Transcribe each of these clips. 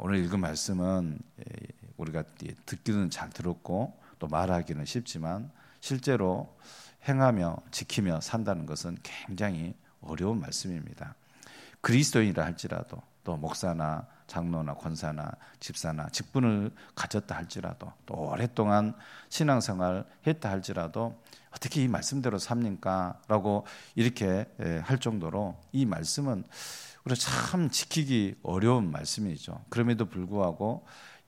오늘 읽은 말씀은 우리가 듣기는 잘 들었고 또 말하기는 쉽지만 실제로 행하며 지키며 산다는 것은 굉장히 어려운 말씀입니다. 그리스도인이라 할지라도 또 목사나 장로나 권사나 집사나 직분을 가졌다 할지라도 또 오랫동안 신앙생활 했다 할지라도 어떻게 이 말씀대로 삽니까? 라고 이렇게 할 정도로 이 말씀은 우리가 참 지키기 어려운 말씀이죠. 그럼에도 불구하고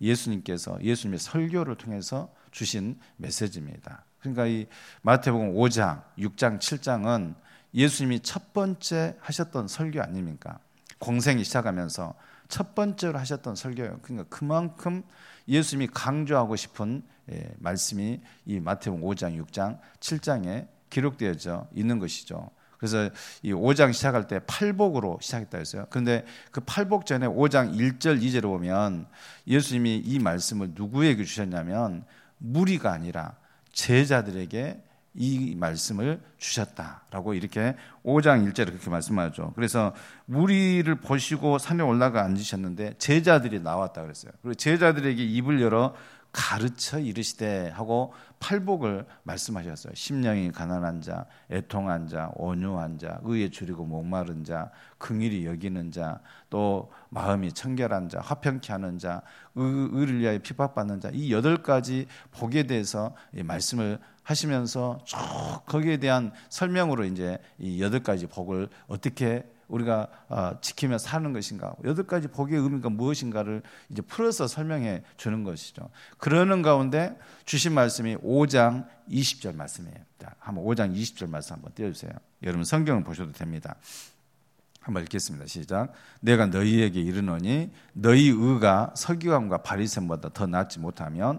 예수님의 설교를 통해서 주신 메시지입니다. 그러니까 이 마태복음 5장, 6장, 7장은 예수님이 첫 번째 하셨던 설교 아닙니까? 공생이 시작하면서 첫 번째로 하셨던 설교예요. 그러니까 그만큼 예수님이 강조하고 싶은 말씀이 이 마태복음 5장, 6장, 7장에 기록되어져 있는 것이죠. 그래서 이 5장 시작할 때 팔복으로 시작했다 했어요. 그런데 그 팔복 전에 5장 1절, 2절을 보면 예수님이 이 말씀을 누구에게 주셨냐면 무리가 아니라 제자들에게 이 말씀을 주셨다라고 이렇게 5장 1절에 그렇게 말씀하죠. 그래서 무리를 보시고 산에 올라가 앉으셨는데 제자들이 나왔다 그랬어요. 그리고 제자들에게 입을 열어 가르쳐 이르시되 하고 팔복을 말씀하셨어요. 심령이 가난한 자, 애통한 자, 온유한 자, 의에 줄이고 목마른 자, 긍휼히 여기는 자, 또 마음이 청결한 자, 화평케 하는 자, 의를 위하여 핍박받는 자, 이 8가지 복에 대해서 이 말씀을 하시면서 쭉 거기에 대한 설명으로 이제 이 8가지 복을 어떻게 우리가 지키며 사는 것인가, 8가지 복의 의미가 무엇인가를 이제 풀어서 설명해 주는 것이죠. 그러는 가운데 주신 말씀이 5장 20절 말씀이에요. 한번 5장 20절 말씀 한번 띄워주세요. 여러분 성경을 보셔도 됩니다. 한번 읽겠습니다. 시작. 내가 너희에게 이르노니 너희 의가 서기관과 바리새인보다 더 낫지 못하면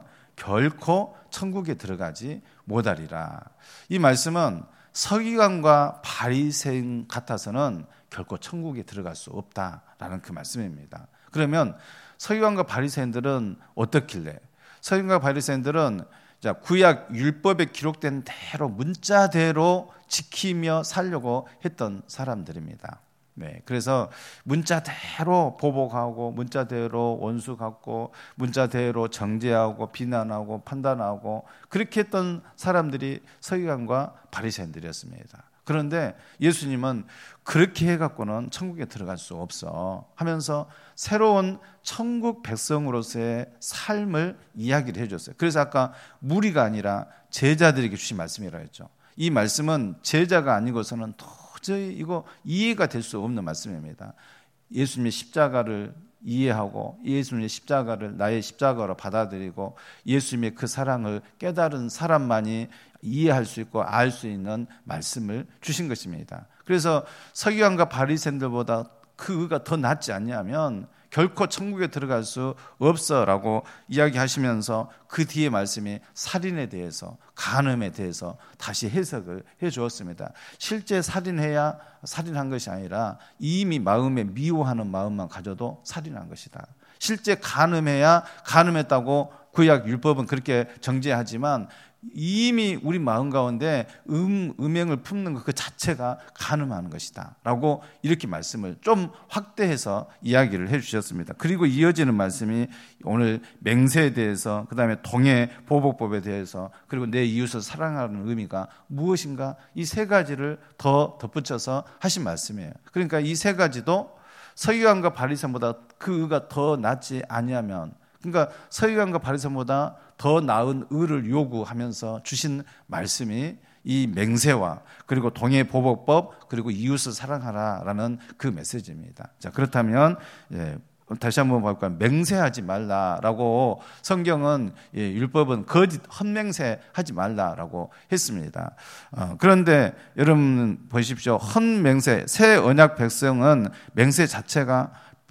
결코 천국에 들어가지 못하리라. 이 말씀은 서기관과 바리새인 같아서는 결코 천국에 들어갈 수 없다라는 그 말씀입니다. 그러면 서기관과 바리새인들은 어떻길래? 서기관과 바리새인들은 구약 율법에 기록된 대로 문자대로 지키며 살려고 했던 사람들입니다. 네, 그래서 문자대로 보복하고 문자대로 원수 갚고 문자대로 정죄하고 비난하고 판단하고 그렇게 했던 사람들이 서기관과 바리새인들이었습니다. 그런데 예수님은 그렇게 해갖고는 천국에 들어갈 수 없어 하면서 새로운 천국 백성으로서의 삶을 이야기를 해줬어요. 그래서 아까 무리가 아니라 제자들에게 주신 말씀이라고 했죠. 이 말씀은 제자가 아니고서는 도저히 이거 이해가 될 수 없는 말씀입니다. 예수님의 십자가를 이해하고 예수님의 십자가를 나의 십자가로 받아들이고 예수님의 그 사랑을 깨달은 사람만이 이해할 수 있고 알 수 있는 말씀을 주신 것입니다. 그래서 서기관과 바리새인들보다 그 의가 더 낫지 않냐면 결코 천국에 들어갈 수 없어라고 이야기하시면서 그 뒤에 말씀이 살인에 대해서 간음에 대해서 다시 해석을 해 주었습니다. 실제 살인해야 살인한 것이 아니라 이미 마음에 미워하는 마음만 가져도 살인한 것이다. 실제 간음해야 간음했다고 구약 율법은 그렇게 정죄하지만 이미 우리 마음 가운데 음행을 품는 그 자체가 간음하는 것이다 라고 이렇게 말씀을 좀 확대해서 이야기를 해 주셨습니다. 그리고 이어지는 말씀이 오늘 맹세에 대해서, 그 다음에 동해 보복법에 대해서, 그리고 내 이웃을 사랑하는 의미가 무엇인가, 이 3가지를 더 덧붙여서 하신 말씀이에요. 그러니까 이 3가지도 서기관과 바리새인보다 그 의가 더 낫지 아니하면, 그러니까 서기관과 바리새인보다 더 나은 의를 요구하면서 주신 말씀이 이 맹세와 그리고 동해 보복법 그리고 이웃을 사랑하라라는 그 메시지입니다. 자, 그렇다면 다시 한번 볼까요? 맹세하지 말라라고 성경은 율법은 거짓 헛맹세하지 말라라고 했습니다. 그런데 여러분 보십시오. 헛맹세, 새 언약 백성은 맹세 자체가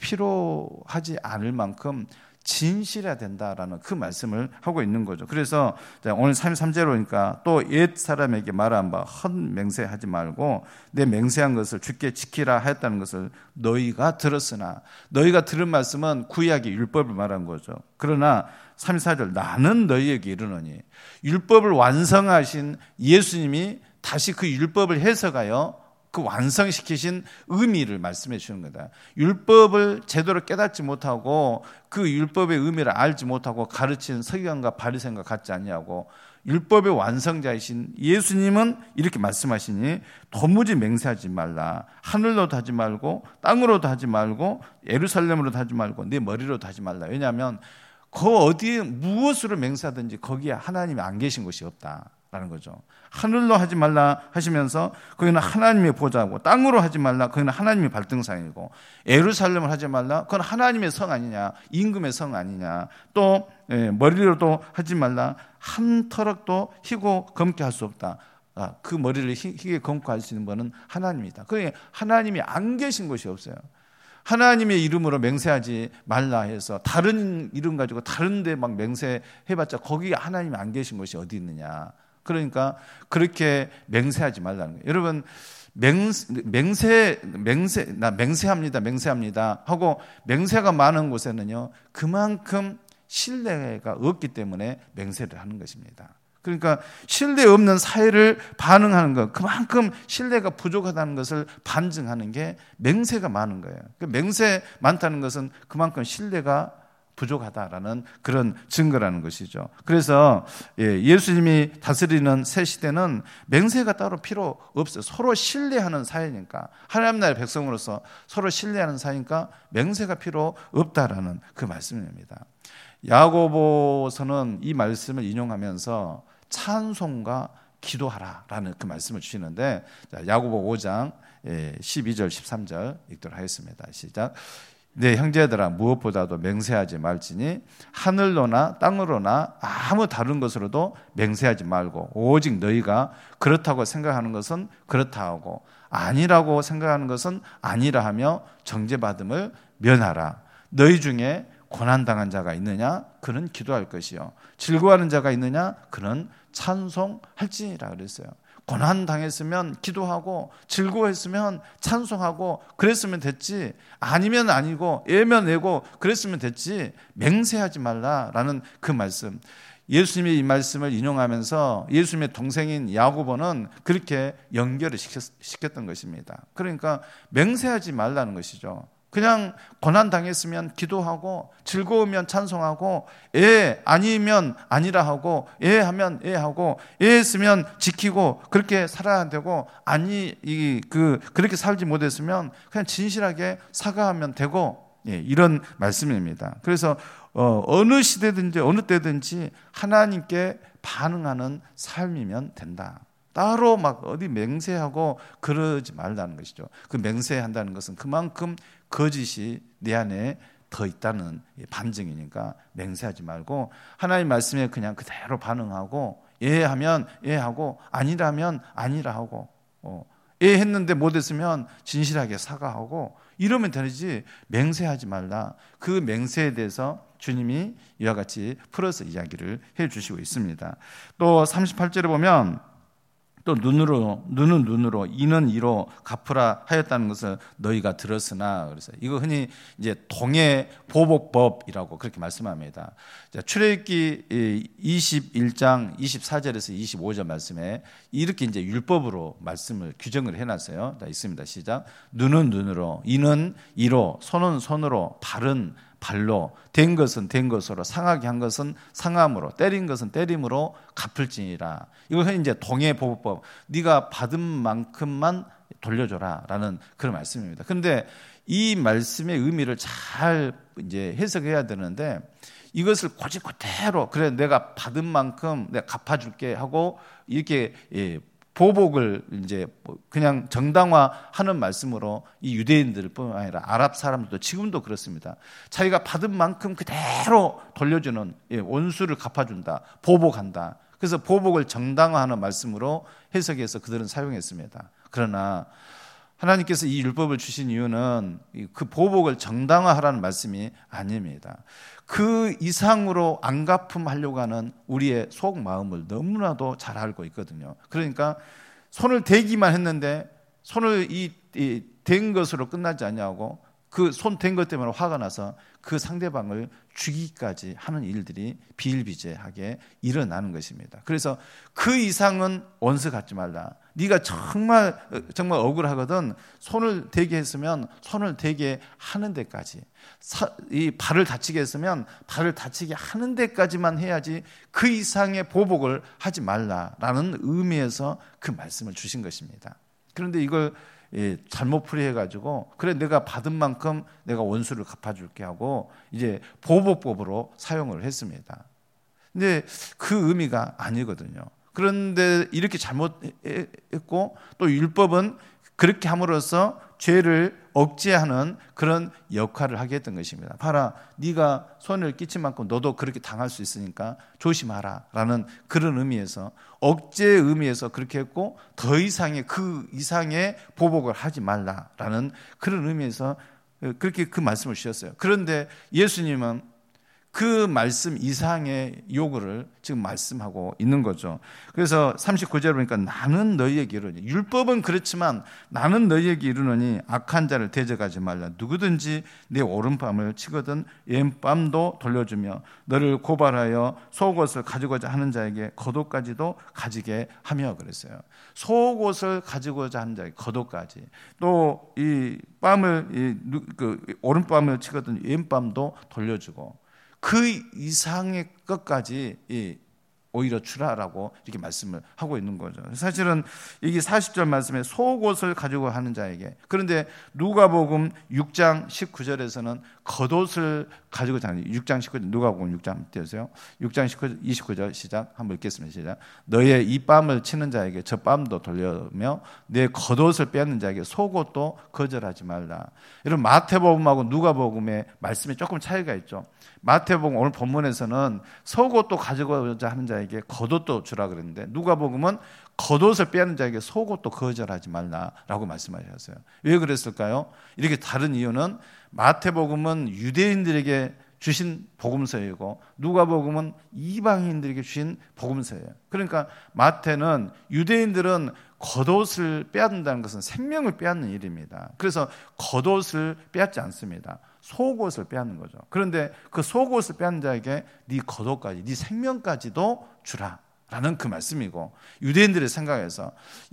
필요하지 않을 만큼 진실해야 된다라는 그 말씀을 하고 있는 거죠. 그래서 오늘 33절로니까 또 옛 사람에게 말한 바 헛맹세하지 말고 내 맹세한 것을 주께 지키라 하였다는 것을 너희가 들었으나, 너희가 들은 말씀은 구약의 율법을 말한 거죠. 그러나 34절 나는 너희에게 이르노니, 율법을 완성하신 예수님이 다시 그 율법을 해석하여 그 완성시키신 의미를 말씀해 주는 거다. 율법을 제대로 깨닫지 못하고 그 율법의 의미를 알지 못하고 가르치는 서기관과 바리새인과 같지 않냐고. 율법의 완성자이신 예수님은 이렇게 말씀하시니 도무지 맹세하지 말라. 하늘로도 하지 말고 땅으로도 하지 말고 예루살렘으로도 하지 말고 네 머리로도 하지 말라. 왜냐하면 그 어디에 무엇으로 맹세하든지 거기에 하나님이 안 계신 것이 없다라는 거죠. 하늘로 하지 말라 하시면서 거기는 하나님의 보좌고, 땅으로 하지 말라 거기는 하나님의 발등상이고, 예루살렘을 하지 말라 그건 하나님의 성 아니냐, 임금의 성 아니냐, 또 머리로도 하지 말라 한 터럭도 희고 검게 할 수 없다. 그 머리를 희게 검게 할 수 있는 분은 하나님이다. 그러니까 하나님이 안 계신 것이 없어요. 하나님의 이름으로 맹세하지 말라 해서 다른 이름 가지고 다른 데 막 맹세해봤자 거기에 하나님이 안 계신 것이 어디 있느냐. 그러니까 그렇게 맹세하지 말라는 거예요. 여러분, 나 맹세합니다 하고 맹세가 많은 곳에는요, 그만큼 신뢰가 없기 때문에 맹세를 하는 것입니다. 그러니까 신뢰 없는 사회를 반응하는 것, 그만큼 신뢰가 부족하다는 것을 반증하는 게 맹세가 많은 거예요. 맹세 많다는 것은 그만큼 신뢰가 부족하다라는 그런 증거라는 것이죠. 그래서 예수님이 다스리는 새 시대는 맹세가 따로 필요 없어요. 서로 신뢰하는 사회니까, 하나님 나라의 백성으로서 서로 신뢰하는 사회니까 맹세가 필요 없다라는 그 말씀입니다. 야고보서는 이 말씀을 인용하면서 찬송과 기도하라라는 그 말씀을 주시는데, 야고보 5장 12절 13절 읽도록 하겠습니다. 시작. 내 형제들아, 무엇보다도 맹세하지 말지니 하늘로나 땅으로나 아무 다른 것으로도 맹세하지 말고 오직 너희가 그렇다고 생각하는 것은 그렇다 하고 아니라고 생각하는 것은 아니라 하며 정죄받음을 면하라. 너희 중에 고난당한 자가 있느냐? 그는 기도할 것이요. 즐거워하는 자가 있느냐? 그는 찬송할지니라 그랬어요. 고난당했으면 기도하고 즐거워했으면 찬송하고 그랬으면 됐지, 아니면 아니고 애면 애고 그랬으면 됐지 맹세하지 말라라는 그 말씀. 예수님이 이 말씀을 인용하면서 예수님의 동생인 야고보는 그렇게 연결을 시켰던 것입니다. 그러니까 맹세하지 말라는 것이죠. 그냥 고난당했으면 기도하고 즐거우면 찬송하고 아니면 아니라 하고 하면 하고 했으면 지키고 그렇게 살아야 되고 그렇게 살지 못했으면 그냥 진실하게 사과하면 되고 이런 말씀입니다. 그래서 어느 시대든지 어느 때든지 하나님께 반응하는 삶이면 된다. 따로 막 어디 맹세하고 그러지 말라는 것이죠. 그 맹세한다는 것은 그만큼 거짓이 내 안에 더 있다는 반증이니까 맹세하지 말고 하나님 말씀에 그냥 그대로 반응하고 하면 하고 아니라면 아니라 하고 했는데 못했으면 진실하게 사과하고 이러면 되지 맹세하지 말라. 그 맹세에 대해서 주님이 이와 같이 풀어서 이야기를 해주시고 있습니다. 또 38절에 보면 또 눈은 눈으로 이는 이로 갚으라 하였다는 것을 너희가 들었으나, 그래서 이거 흔히 이제 동해 보복법이라고 그렇게 말씀합니다. 출애굽기 21장 24절에서 25절 말씀에 이렇게 이제 율법으로 말씀을 규정을 해놨어요. 자, 있습니다. 시작. 눈은 눈으로, 이는 이로, 손은 손으로, 발은 발로, 된 것은 된 것으로, 상하게 한 것은 상함으로, 때린 것은 때림으로 갚을지니라. 이걸 이제 동해보복법, 네가 받은 만큼만 돌려줘라라는 그런 말씀입니다. 그런데 이 말씀의 의미를 잘 이제 해석해야 되는데, 이것을 그대로 그래 내가 받은 만큼 내가 갚아줄게 하고 이렇게 보복을 이제 그냥 정당화하는 말씀으로 이 유대인들뿐만 아니라 아랍 사람들도 지금도 그렇습니다. 자기가 받은 만큼 그대로 돌려주는, 원수를 갚아준다, 보복한다. 그래서 보복을 정당화하는 말씀으로 해석해서 그들은 사용했습니다. 그러나 하나님께서 이 율법을 주신 이유는 그 보복을 정당화하라는 말씀이 아닙니다. 그 이상으로 안 갚음하려고 하는 우리의 속마음을 너무나도 잘 알고 있거든요. 그러니까 손을 대기만 했는데 손을 댄 것으로 끝나지 않냐고 그 손 댄 것 때문에 화가 나서 그 상대방을 죽이기까지 하는 일들이 비일비재하게 일어나는 것입니다. 그래서 그 이상은 원수 갖지 말라. 네가 정말 억울하거든. 손을 대게 했으면 손을 대게 하는 데까지, 이 발을 다치게 했으면 발을 다치게 하는 데까지만 해야지 그 이상의 보복을 하지 말라라는 의미에서 그 말씀을 주신 것입니다. 그런데 이걸 잘못 풀이해가지고 그래 내가 받은 만큼 내가 원수를 갚아줄게 하고 이제 보복법으로 사용을 했습니다. 근데 그 의미가 아니거든요. 그런데 이렇게 잘못했고 또 율법은 그렇게 함으로써 죄를 억제하는 그런 역할을 하게 했던 것입니다. 봐라, 네가 손해를 끼친 만큼 너도 그렇게 당할 수 있으니까 조심하라 라는 그런 의미에서, 억제의 의미에서 그렇게 했고 더 이상의 그 이상의 보복을 하지 말라라는 그런 의미에서 그렇게 그 말씀을 주셨어요. 그런데 예수님은 그 말씀 이상의 요구를 지금 말씀하고 있는 거죠. 그래서 39절 보니까 나는 너희에게 이르노니, 율법은 그렇지만 나는 너희에게 이르노니 악한 자를 대적하지 말라. 누구든지 내 오른밤을 치거든 왼밤도 돌려주며 너를 고발하여 속옷을 가지고자 하는 자에게 겉옷까지도 가지게 하며 그랬어요. 속옷을 가지고자 하는 자에게 겉옷까지, 또 이 뺨을 오른밤을 치거든 왼밤도 돌려주고 그 이상의 것까지 오히려 주라라고 이렇게 말씀을 하고 있는 거죠. 사실은 이게 40절 말씀에 속옷을 가지고 하는 자에게, 그런데 누가복음 6장 19절에서는 겉옷을 가지고 자는, 6장 19절, 누가복음 6장 띄우세요. 6장 29절 시작, 한번 읽겠습니다. 시작. 너의 이 뺨을 치는 자에게 저 뺨도 돌려며 내 겉옷을 빼앗는 자에게 속옷도 거절하지 말라. 이런 마태복음하고 누가복음의 말씀이 조금 차이가 있죠. 마태복음 오늘 본문에서는 속옷도 가지고자 하는 자에게 겉옷도 주라 그랬는데 누가복음은 겉옷을 빼앗는 자에게 속옷도 거절하지 말라라고 말씀하셨어요. 왜 그랬을까요? 이렇게 다른 이유는 마태복음은 유대인들에게 주신 복음서이고 누가복음은 이방인들에게 주신 복음서예요. 그러니까 마태는 유대인들은 겉옷을 빼앗는다는 것은 생명을 빼앗는 일입니다. 그래서 겉옷을 빼앗지 않습니다. 속옷을 빼앗는 거죠. 그런데 그 속옷을 빼앗는 자에게 네 겉옷까지, 네 생명까지도 주라 라는 그 말씀이고, 유대인들의 생각에서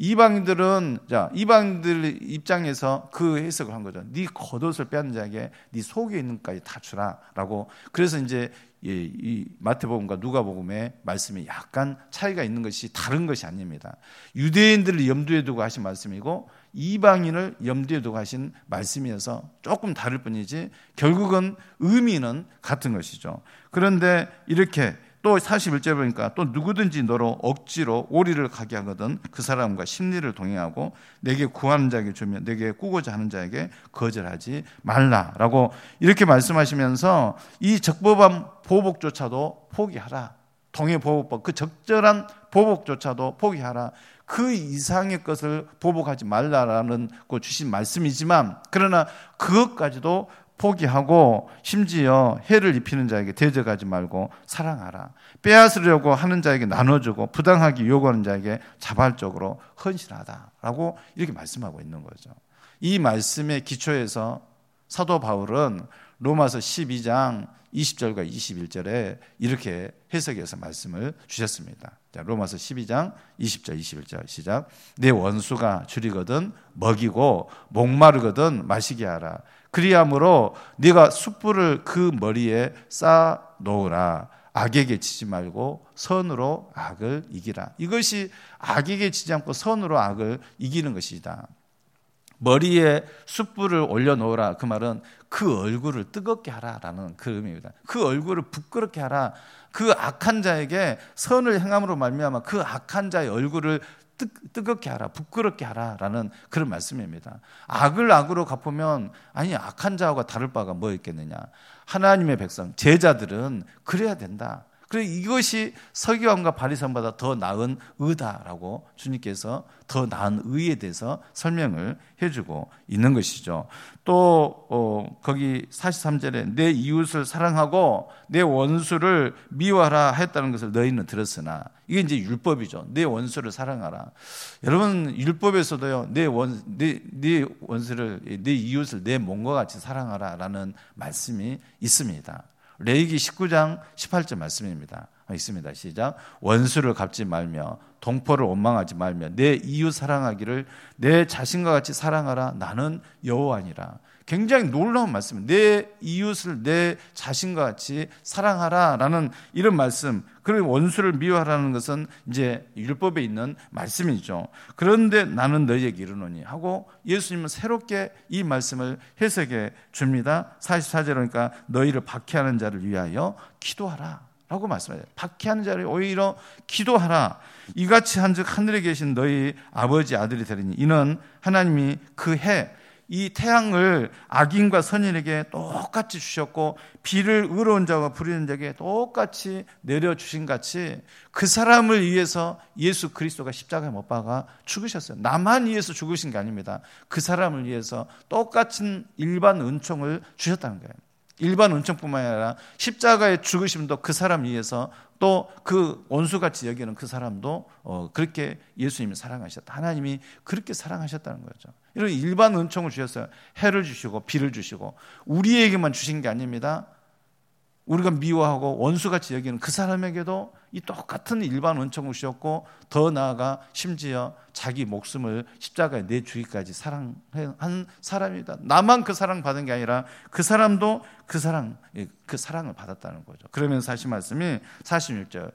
이방인들은, 이방인들 입장에서 그 해석을 한 거죠. 네 겉옷을 빼앗는 자에게 네 속에 있는 것까지 다 주라라고. 그래서 이제 이 마태복음과 누가복음의 말씀이 약간 차이가 있는 것이 다른 것이 아닙니다. 유대인들을 염두에 두고 하신 말씀이고 이방인을 염두에 두고 하신 말씀이어서 조금 다를 뿐이지 결국은 의미는 같은 것이죠. 그런데 이렇게 또 41절 보니까 또 누구든지 너로 억지로 오리를 가게 하거든 그 사람과 심리를 동행하고 내게 구하는 자에게 주며 내게 꾸고자 하는 자에게 거절하지 말라라고 이렇게 말씀하시면서 이 적법한 보복조차도 포기하라. 동해보복법, 그 적절한 보복조차도 포기하라. 그 이상의 것을 보복하지 말라라는 거 주신 말씀이지만, 그러나 그것까지도 포기하고 심지어 해를 입히는 자에게 대적하지 말고 사랑하라. 빼앗으려고 하는 자에게 나눠주고 부당하게 요구하는 자에게 자발적으로 헌신하다라고 이렇게 말씀하고 있는 거죠. 이 말씀의 기초에서 사도 바울은 로마서 12장 20절과 21절에 이렇게 해석해서 말씀을 주셨습니다. 자, 로마서 12장 20절 21절 시작. 내 원수가 줄이거든 먹이고 목마르거든 마시게 하라. 그리함으로 네가 숯불을 그 머리에 쌓아 놓으라. 악에게 지지 말고 선으로 악을 이기라. 이것이 악에게 지지 않고 선으로 악을 이기는 것이다. 머리에 숯불을 올려놓으라. 그 말은 그 얼굴을 뜨겁게 하라라는 그 의미입니다. 그 얼굴을 부끄럽게 하라. 그 악한 자에게 선을 행함으로 말미암아 그 악한 자의 얼굴을 뜨겁게 하라, 부끄럽게 하라라는 그런 말씀입니다. 악을 악으로 갚으면 아니 악한 자와 다를 바가 뭐 있겠느냐. 하나님의 백성, 제자들은 그래야 된다. 그래 이것이 서기관과 바리새인보다 더 나은 의다라고 주님께서 더 나은 의에 대해서 설명을 해주고 있는 것이죠. 또 거기 43절에 내 이웃을 사랑하고 내 원수를 미워하라 했다는 것을 너희는 들었으나, 이게 이제 율법이죠. 내 원수를 사랑하라. 여러분 율법에서도요, 내 원수를, 내 이웃을 내 몸과 같이 사랑하라라는 말씀이 있습니다. 레위기 19장 18절 말씀입니다. 있습니다. 시작. 원수를 갚지 말며 동포를 원망하지 말며 내 이웃 사랑하기를 내 자신과 같이 사랑하라. 나는 여호와니라. 굉장히 놀라운 말씀입니다. 내 이웃을 내 자신과 같이 사랑하라라는 이런 말씀. 그리고 원수를 미워하라는 것은 이제 율법에 있는 말씀이죠. 그런데 나는 너희에게 이르노니 하고 예수님은 새롭게 이 말씀을 해석해 줍니다. 44절 그러니까 너희를 박해하는 자를 위하여 기도하라 라고 말씀하세요. 박해하는 자를 오히려 기도하라. 이같이 한즉 하늘에 계신 너희 아버지 아들이 되리니 이는 하나님이 그 해 이 태양을 악인과 선인에게 똑같이 주셨고 비를 의로운 자와 불의한 자에게 똑같이 내려주신 같이 그 사람을 위해서 예수 그리스도가 십자가에 못 박아 죽으셨어요. 나만 위해서 죽으신 게 아닙니다. 그 사람을 위해서 똑같은 일반 은총을 주셨다는 거예요. 일반 은총뿐만 아니라 십자가의 죽으심도 그 사람 위해서, 또 그 원수같이 여기는 그 사람도 그렇게 예수님이 사랑하셨다. 하나님이 그렇게 사랑하셨다는 거죠. 이런 일반 은총을 주셨어요. 해를 주시고 비를 주시고 우리에게만 주신 게 아닙니다. 우리가 미워하고 원수같이 여기는 그 사람에게도 이 똑같은 일반 은총을 주셨고, 더 나아가 심지어 자기 목숨을 십자가에 내주기까지 사랑한 사람이다. 나만 그 사랑 받은 게 아니라 그 사람도 그 사랑을 받았다는 거죠. 그러면서 하신 말씀이 46절.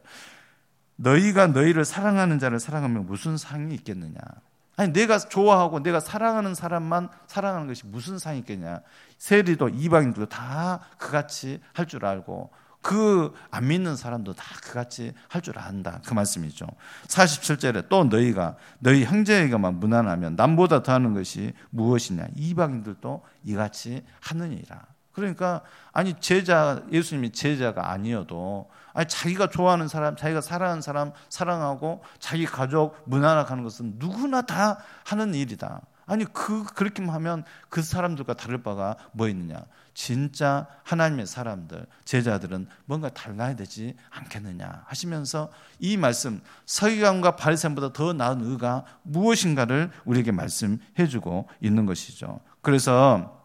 너희가 너희를 사랑하는 자를 사랑하면 무슨 상이 있겠느냐. 아니 내가 좋아하고 내가 사랑하는 사람만 사랑하는 것이 무슨 상이 있겠냐. 세리도 이방인들도 다 그같이 할 줄 알고 그 안 믿는 사람도 다 그같이 할 줄 안다. 그 말씀이죠. 47절에 또 너희가 너희 형제에게만 무난하면 남보다 더하는 것이 무엇이냐. 이방인들도 이같이 하느니라. 그러니까 아니 예수님이 제자가 아니어도 아니 자기가 좋아하는 사람, 자기가 사랑하는 사람 사랑하고 자기 가족 무난하게 하는 것은 누구나 다 하는 일이다. 아니 그렇게만 하면 그 사람들과 다를 바가 뭐 있느냐. 진짜 하나님의 사람들, 제자들은 뭔가 달라야 되지 않겠느냐 하시면서 이 말씀, 서기관과 바리새인보다 더 나은 의가 무엇인가를 우리에게 말씀해주고 있는 것이죠. 그래서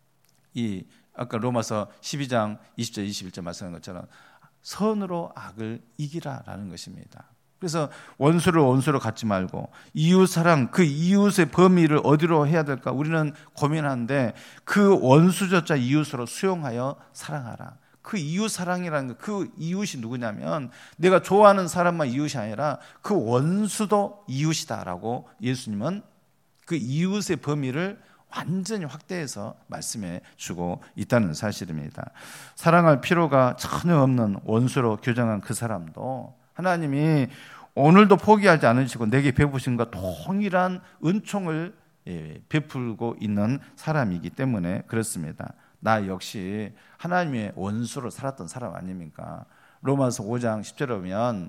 아까 로마서 12장 20절 21절 말씀한 것처럼 선으로 악을 이기라라는 것입니다. 그래서 원수를 원수로 갖지 말고 이웃 사랑, 그 이웃의 범위를 어디로 해야 될까 우리는 고민하는데, 그 원수조차 이웃으로 수용하여 사랑하라. 그 이웃 사랑이라는 거, 그 이웃이 누구냐면 내가 좋아하는 사람만 이웃이 아니라 그 원수도 이웃이다라고 예수님은 그 이웃의 범위를 완전히 확대해서 말씀해 주고 있다는 사실입니다. 사랑할 필요가 전혀 없는 원수로 규정한 그 사람도 하나님이 오늘도 포기하지 않으시고 내게 베푸신 것과 동일한 은총을 베풀고 있는 사람이기 때문에 그렇습니다. 나 역시 하나님의 원수로 살았던 사람 아닙니까? 로마서 5장 10절에 보면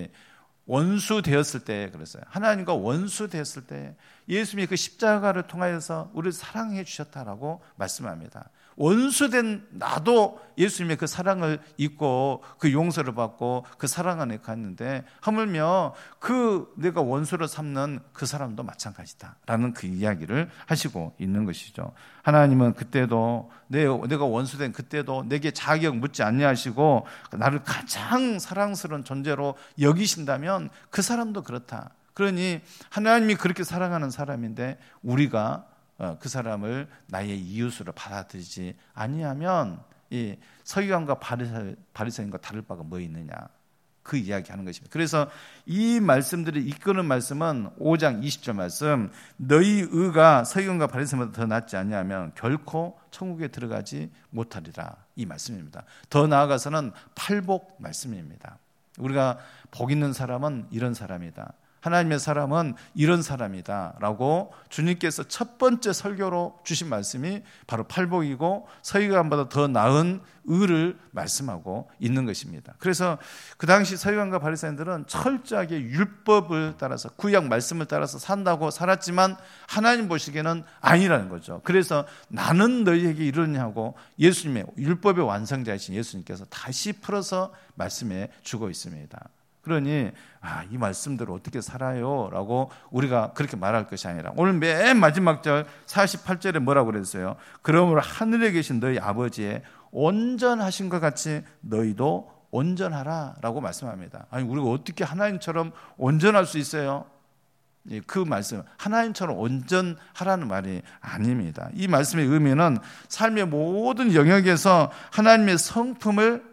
원수 되었을 때 그랬어요. 하나님과 원수 되었을 때 예수님이 그 십자가를 통하여서 우리를 사랑해 주셨다라고 말씀합니다. 원수된 나도 예수님의 그 사랑을 잊고 그 용서를 받고 그 사랑 안에 갔는데, 하물며 그 내가 원수로 삼는 그 사람도 마찬가지다라는 그 이야기를 하시고 있는 것이죠. 하나님은 그때도 내가 원수된 그때도 내게 자격 묻지 아니하시고 나를 가장 사랑스러운 존재로 여기신다면 그 사람도 그렇다. 그러니 하나님이 그렇게 사랑하는 사람인데 우리가 그 사람을 나의 이웃으로 받아들이지 아니하면 이 서기관과 바리새인과 다를 바가 뭐 있느냐, 그 이야기하는 것입니다. 그래서 이 말씀들이 이끄는 말씀은 5장 20절 말씀, 너희 의가 서기관과 바리새인보다 더 낫지 아니하면 결코 천국에 들어가지 못하리라, 이 말씀입니다. 더 나아가서는 팔복 말씀입니다. 우리가 복 있는 사람은 이런 사람이다. 하나님의 사람은 이런 사람이다 라고 주님께서 첫 번째 설교로 주신 말씀이 바로 팔복이고 서기관보다 더 나은 의를 말씀하고 있는 것입니다. 그래서 그 당시 서기관과 바리새인들은 철저하게 율법을 따라서 구약 말씀을 따라서 산다고 살았지만 하나님 보시기에는 아니라는 거죠. 그래서 나는 너희에게 이르느냐고 예수님의 율법의 완성자이신 예수님께서 다시 풀어서 말씀해 주고 있습니다. 그러니 이 말씀대로 어떻게 살아요? 라고 우리가 그렇게 말할 것이 아니라 오늘 맨 마지막 절 48절에 뭐라고 그랬어요? 그러므로 하늘에 계신 너희 아버지의 온전하신 것 같이 너희도 온전하라 라고 말씀합니다. 아니 우리가 어떻게 하나님처럼 온전할 수 있어요? 그 말씀 하나님처럼 온전하라는 말이 아닙니다. 이 말씀의 의미는 삶의 모든 영역에서 하나님의 성품을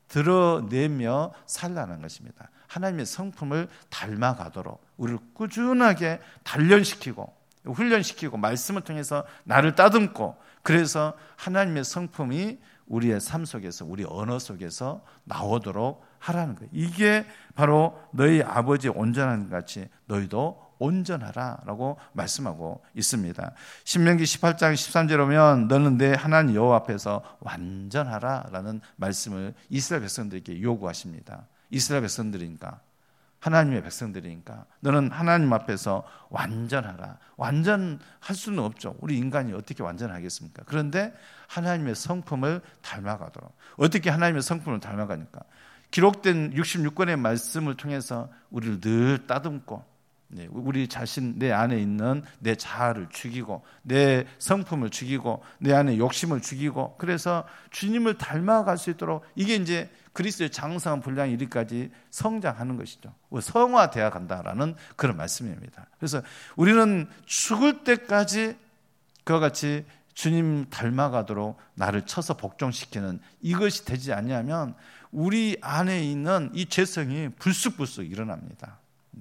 드러내며 살라는 것입니다. 하나님의 성품을 닮아가도록 우리를 꾸준하게 단련시키고 훈련시키고 말씀을 통해서 나를 따듬고 그래서 하나님의 성품이 우리의 삶 속에서 우리 언어 속에서 나오도록 하라는 거예요. 이게 바로 너희 아버지 온전한 것 같이 너희도 온전하라 라고 말씀하고 있습니다. 신명기 18장 13절에 보면 너는 내 하나님 여호와 앞에서 완전하라 라는 말씀을 이스라엘 백성들에게 요구하십니다. 이스라엘 백성들이니까 하나님의 백성들이니까 너는 하나님 앞에서 완전하라. 완전할 수는 없죠. 우리 인간이 어떻게 완전하겠습니까? 그런데 하나님의 성품을 닮아가도록. 어떻게 하나님의 성품을 닮아가니까? 기록된 66권의 말씀을 통해서 우리를 늘 따듬고 우리 자신 내 안에 있는 내 자아를 죽이고 내 성품을 죽이고 내 안에 욕심을 죽이고 그래서 주님을 닮아갈 수 있도록 이게 이제 그리스도의 장성한 분량이 이리까지 성장하는 것이죠. 성화되어 간다라는 그런 말씀입니다. 그래서 우리는 죽을 때까지 그와 같이 주님 닮아가도록 나를 쳐서 복종시키는 이것이 되지 않냐면 우리 안에 있는 이 죄성이 불쑥불쑥 일어납니다.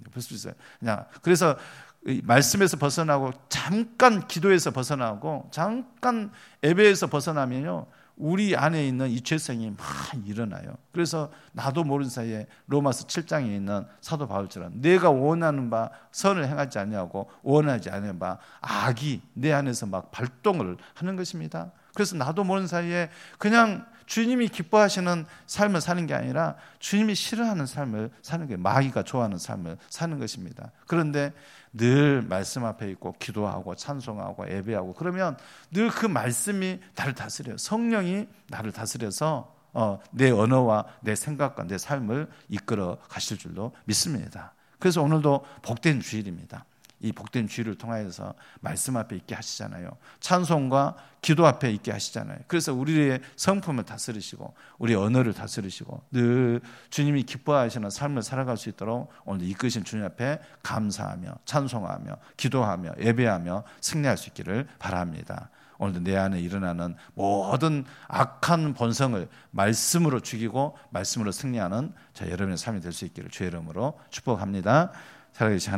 그래서 말씀에서 벗어나고 잠깐 기도에서 벗어나고 잠깐 예배에서 벗어나면요 우리 안에 있는 이 죄성이 막 일어나요. 그래서 나도 모르는 사이에 로마서 7장에 있는 사도 바울처럼 내가 원하는 바 선을 행하지 아니하고 원하지 않는 바 악이 내 안에서 막 발동을 하는 것입니다. 그래서 나도 모르는 사이에 그냥 주님이 기뻐하시는 삶을 사는 게 아니라 주님이 싫어하는 삶을 사는 게 마귀가 좋아하는 삶을 사는 것입니다. 그런데 늘 말씀 앞에 있고 기도하고 찬송하고 예배하고 그러면 늘 그 말씀이 나를 다스려요. 성령이 나를 다스려서 내 언어와 내 생각과 내 삶을 이끌어 가실 줄로 믿습니다. 그래서 오늘도 복된 주일입니다. 이 복된 주일을 통하여서 말씀 앞에 있게 하시잖아요. 찬송과 기도 앞에 있게 하시잖아요. 그래서 우리의 성품을 다스리시고 우리 언어를 다스리시고 늘 주님이 기뻐하시는 삶을 살아갈 수 있도록 오늘 이끄신 주님 앞에 감사하며 찬송하며 기도하며 예배하며 승리할 수 있기를 바랍니다. 오늘도 내 안에 일어나는 모든 악한 본성을 말씀으로 죽이고 말씀으로 승리하는 저 여러분의 삶이 될 수 있기를 주의 이름으로 축복합니다. 살아계신